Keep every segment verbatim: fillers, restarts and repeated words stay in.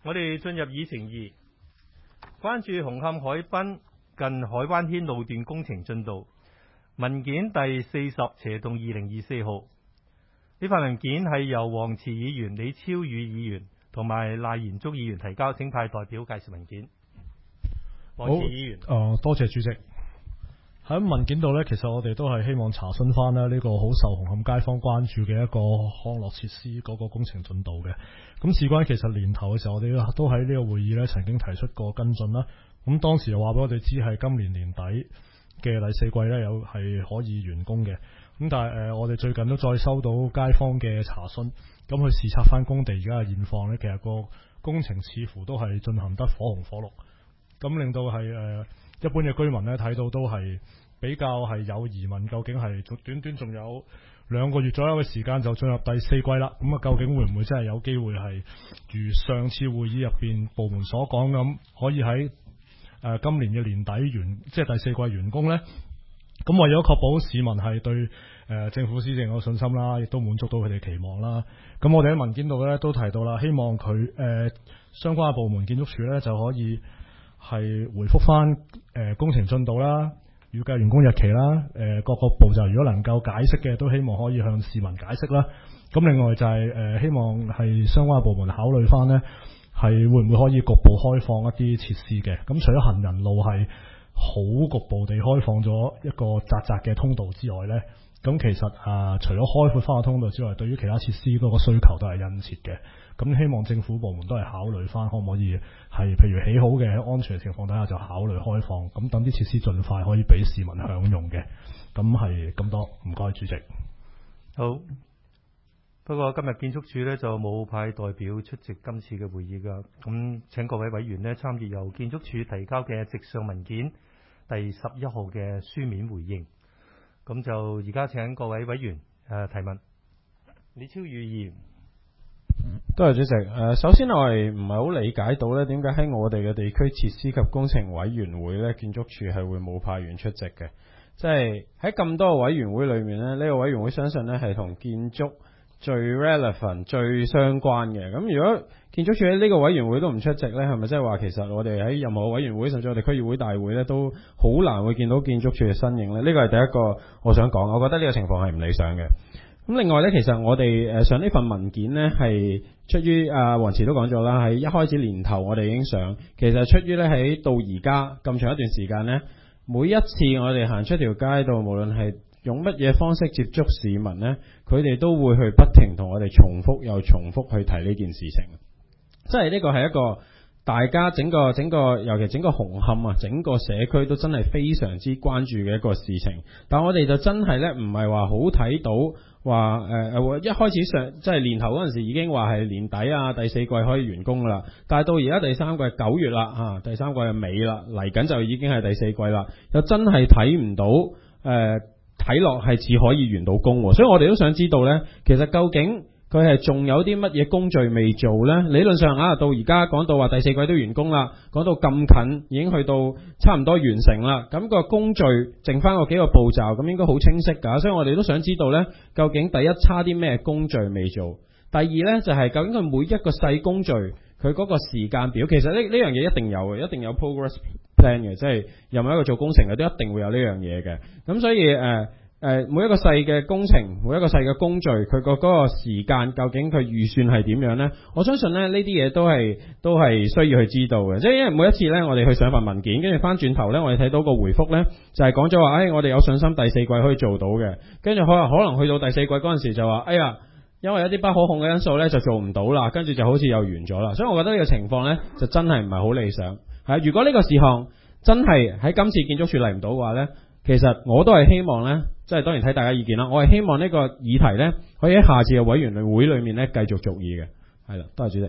我哋進入議程二，關注紅磡海濱近海灣軒路段工程進度。文件第四十斜動二零二四號，呢份文件係由黃慈議員、李超宇議員同埋賴延竹議員提交，請派代表介紹文件。黃慈議員， 誒、呃，多謝主席。喺文件度呢，其實我哋都係希望查詢翻咧呢個好受紅磡街坊關注嘅一個康樂設施嗰個工程進度嘅。咁事關其實年頭嘅時候，我哋都喺呢個會議呢曾經提出過跟進啦。咁當時又話俾我哋知係今年年底嘅第四季呢，有係可以完工嘅。咁但係誒、呃，我哋最近都再收到街坊嘅查詢，咁去視察翻工地而家嘅現況呢，其實個工程似乎都係進行得火紅火綠，咁令到係誒。呃一般嘅居民咧睇到都係比較係有疑問，究竟係短短仲有兩個月左右嘅時間就進入第四季啦。咁啊，究竟會唔會真係有機會係如上次會議入邊部門所講咁，可以喺誒、呃、今年嘅年底完，即係第四季完工呢？咁為咗確保市民係對誒、呃、政府施政有信心啦，亦都滿足到佢哋期望啦。咁我哋喺文件度咧都提到啦，希望佢誒、呃、相關嘅部門建築署咧就可以係回覆翻誒工程進度啦、預計完工日期啦、誒、呃、各個步驟如果能夠解釋嘅，都希望可以向市民解釋啦。咁另外就係、是、誒、呃、希望係相關嘅部門考慮翻呢，係會唔會可以局部開放一啲設施嘅？咁除咗行人路係好局部地開放咗一個窄窄嘅通道之外呢，咁其實啊、呃、除咗開闊翻個通道之外，對於其他設施嗰個需求都係殷切嘅。咁希望政府部門都係考慮翻，可唔可以係譬如起好嘅喺安全嘅情況底下就考慮開放，咁等啲設施盡快可以俾市民享用嘅。咁係咁多，唔該主席。 好。不過今日建築署呢就冇派代表出席今次嘅會議㗎，咁請各位委員呢參與由建築署提交嘅直上文件第十一號嘅書面回應。咁就而家請各位委員誒、呃、提問。李超宇議員。 多謝主席。誒，首先我係唔係好理解到咧，點解喺我哋嘅地區設施及工程委員會咧，建築署係會冇派員出席嘅？即係喺咁多個委員會裏面咧，呢、這個委員會相信咧係同建築最 relevant 最相關嘅。咁如果建築署喺呢個委員會都唔出席咧，係咪即係話其實我哋喺任何委員會，甚至我哋區議會大會咧，都好難會見到建築署嘅身影咧？呢個係第一個我想講，我覺得呢個情況係唔理想嘅。咁另外咧，其實我哋誒上呢份文件呢，係出於啊黃慈都講咗啦，喺一開始年頭我哋已經上，其實出於咧喺到而家咁長一段時間呢，每一次我哋行出條街度，無論係用乜嘢方式接觸市民呢，佢哋都會去不停同我哋重複又重複去提呢件事情。即係呢個係一個大家整個整個，尤其整個紅磡啊，整個社區都真係非常之關注嘅一個事情。但我哋就真係咧唔係話好睇到。話誒誒，一開始上即係年頭嗰陣時已經話係年底啊，第四季可以完工啦。但係到而家第三季九月啦，啊第三季嘅尾啦，嚟緊就已經係第四季啦，又真係睇唔到誒睇落係似可以完到工。所以我哋都想知道呢，其實究竟佢係仲有啲乜嘢工序未做呢？理論上啊，到而家講到話第四季都完工啦，講到咁近，已經去到差唔多完成啦。咁個工序剩翻個幾個步驟，咁應該好清晰㗎。所以我哋都想知道呢，究竟第一差啲咩工序未做？第二呢，就係究竟佢每一個細工序，佢嗰個時間表，其實呢呢樣嘢一定有嘅，一定有 progress plan 嘅，即係任何一個做工程嘅都一定會有呢樣嘢嘅。咁所以誒。呃誒，每一個細嘅工程，每一個細嘅工序，佢個嗰個時間究竟佢預算係點樣呢？我相信咧呢啲嘢都係都係需要去知道嘅。即係因為每一次呢，我哋去上份文件，跟住翻轉頭呢，我哋睇到個回覆呢，就係講咗話，誒，我哋有信心第四季可以做到嘅。跟住可能可能去到第四季嗰陣時就話，哎呀，因為有啲不可控嘅因素呢，就做唔到啦。跟住就好似又完咗啦。所以我覺得呢個情況呢，就真係唔係好理想。係，如果呢個事項真係喺今次建築署嚟唔到嘅話呢，其實我都係希望呢。即係當然睇大家意見啦，我係希望呢個議題呢，可以喺下次嘅委員會裏面呢繼續續議嘅。係啦，多謝主席。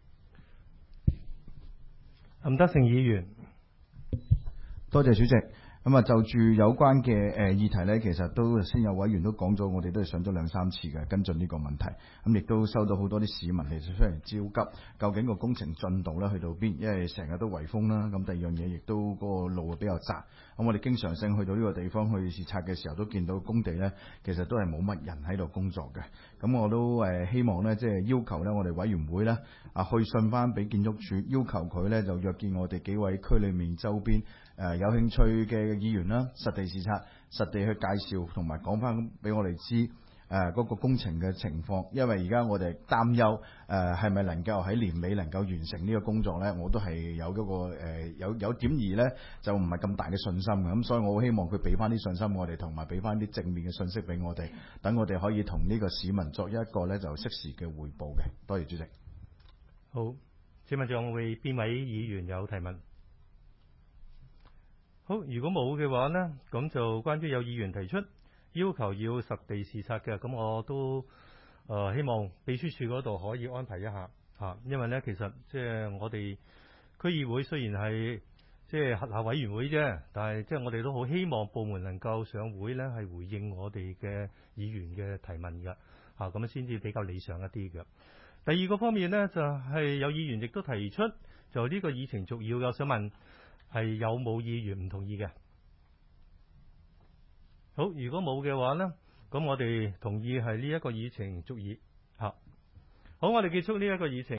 林德成議員， 多謝主席。 咁啊，就住有關嘅誒議題呢，其實都先有委員都講咗，我哋都係上咗兩三次嘅跟進呢個問題。咁亦都收到好多啲市民其實出嚟焦急，究竟個工程進度咧去到邊？因為成日都圍封啦，咁第二樣嘢亦都嗰個路比較窄。咁我哋經常性去到呢個地方去視察嘅時候，都見到工地呢，其實都係冇乜人喺度工作嘅。咁我都誒希望呢，即係要求呢，我哋委員會呢，啊去信翻俾建築署，要求佢呢，就約見我哋幾位區裏面周邊誒有興趣嘅議員啦，實地視察，實地去介紹同埋講翻俾我哋知誒嗰個工程嘅情況。因為而家我哋擔憂誒係咪能夠喺年尾能夠完成呢個工作呢？我都係有嗰個誒有有點兒呢，就唔係咁大嘅信心嘅。咁所以我好希望佢俾翻啲信心我哋，同埋俾翻啲正面嘅信息俾我哋，等我哋可以同呢個市民作一個呢就適時嘅匯報嘅。多謝主席。 好，請問仲會邊位議員有提問？好，如果冇嘅話呢，咁就關於有議員提出要求要實地視察嘅，咁我都誒、呃、希望秘書處嗰度可以安排一下嚇，因為呢，其實即係我哋區議會雖然係即係轄下委員會啫，但係即係我哋都好希望部門能夠上會呢，係回應我哋嘅議員嘅提問㗎嚇，咁先至比較理想一啲嘅。第二個方面呢，就係、是、有議員亦都提出就呢個議程續要，我想問係有冇議員唔同意嘅？好，如果冇嘅話呢，咁我哋同意係呢一個議程續議。好，好，我哋結束呢一個議程。